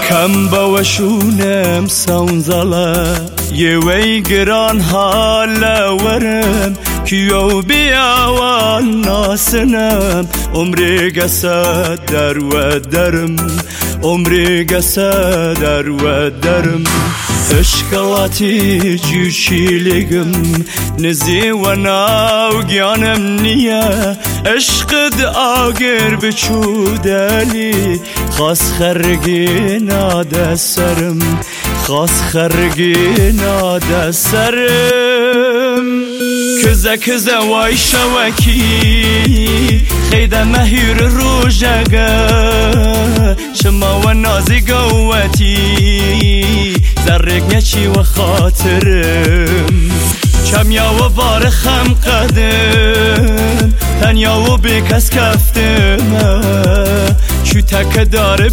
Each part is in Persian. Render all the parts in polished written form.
کم بوشونم سونزالا یوی گران حالا ورم کیو بیاوان ناسنم عمری گسد در و درم عمری گسد در و درم عشقاتی جوشیلگم نزی و ناو گیانم نیه عشقد آگر بچودلی خاص خرگی ناده سرم خاص خرگی ناده سرم کزه وای شوکی خیده مهیر روژگه شما و نازی قوتی زرق نچی و خاطرم چمیا و بار خم قدم تنیا و بکس کفتم شو تک داره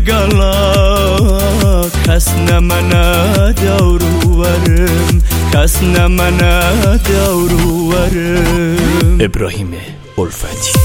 بگلا کس نمنه دورو ورم کس نمنه دورو ورم. ابراهیم الفتی.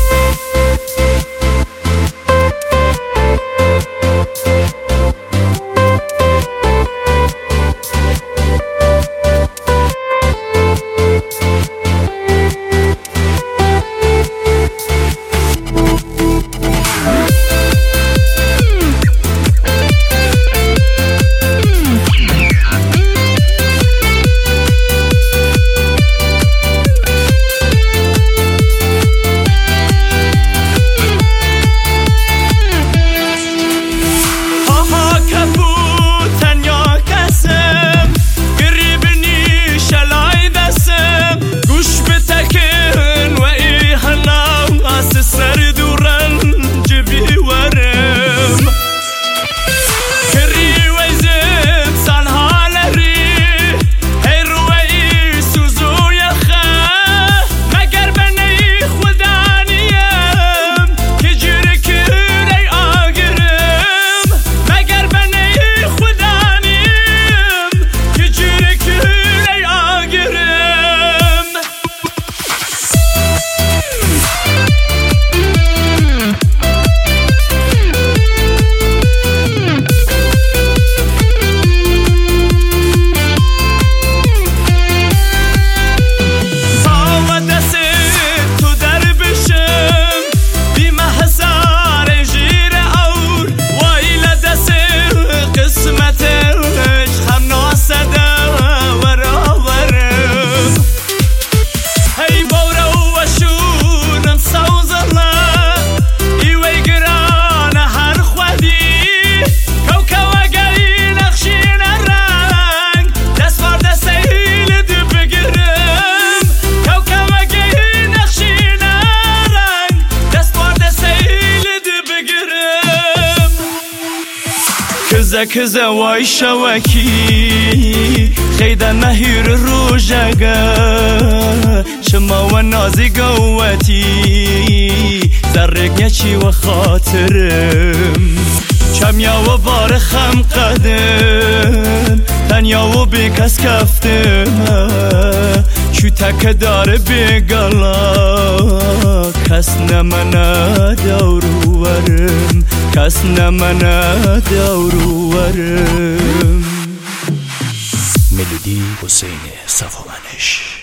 کزه وای شوکی خیده مهیر روژگه شما و نازی قوتی زرق نچی و خاطرم چمیا و بار خم قدم تنیا و بکس کفتم شو تک داره بگلا کس نمنه دورو ورم کس نمنه دورو ورم. ملودی حسین صفامنش.